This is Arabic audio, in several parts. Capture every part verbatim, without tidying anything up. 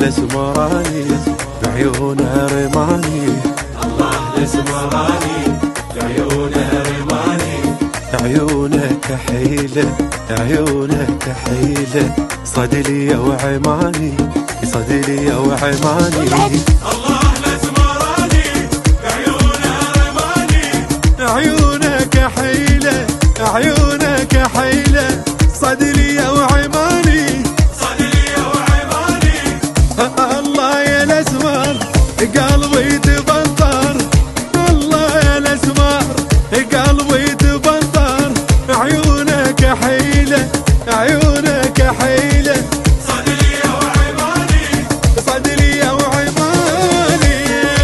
الاسمراني بعيونه رماني، الله الاسمراني بعيونه رماني، عيونك كحيلة عيونك كحيلة صدلي وعماني صدلي وعماني. الله الاسمراني بعيونه رماني، عيونك كحيلة عيونك كحيلة صدلي وعماني صدري وعماني. الله يا الاسمر قلبي تبطر، الله يا الاسمر قلبي تبطر، عيونك حيلة عيونك حيلة صدري وعماني، صدري وعماني.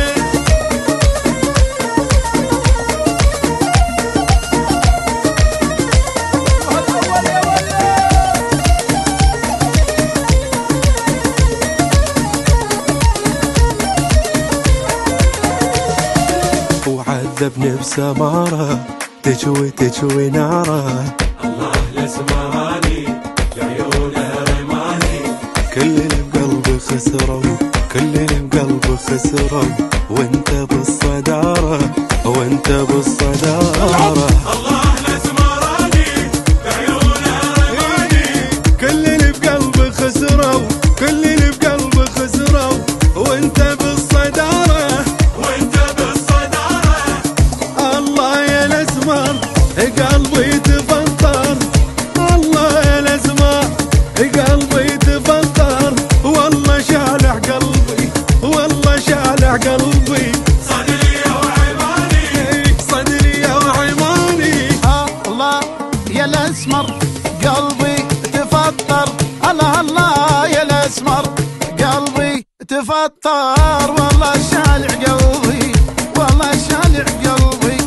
وعذبني بسمارة تجوي تجوي ناره، الله الاسمراني بعيونه رماني، كل اللي بقلبي خسروا كل اللي بقلبي خسروا وانت بالصدارة وانت بالصدارة. الله الاسمراني بعيونه رماني، كل اللي بقلبي خسروا كل اللي بقلبي خسروا وانت بالصدارة وانت بالصدارة. الله يا الاسمر قلبي تفطر، الله يا الاسمر قلبي تفطر، والله شالح قلبي والله شالح قلبي صدري وعماني، صدري وعماني. الله يا الاسمر قلبي تفطر، الله الله يا الاسمر قلبي تفطر، والله شالع قلبي والله شالع قلبي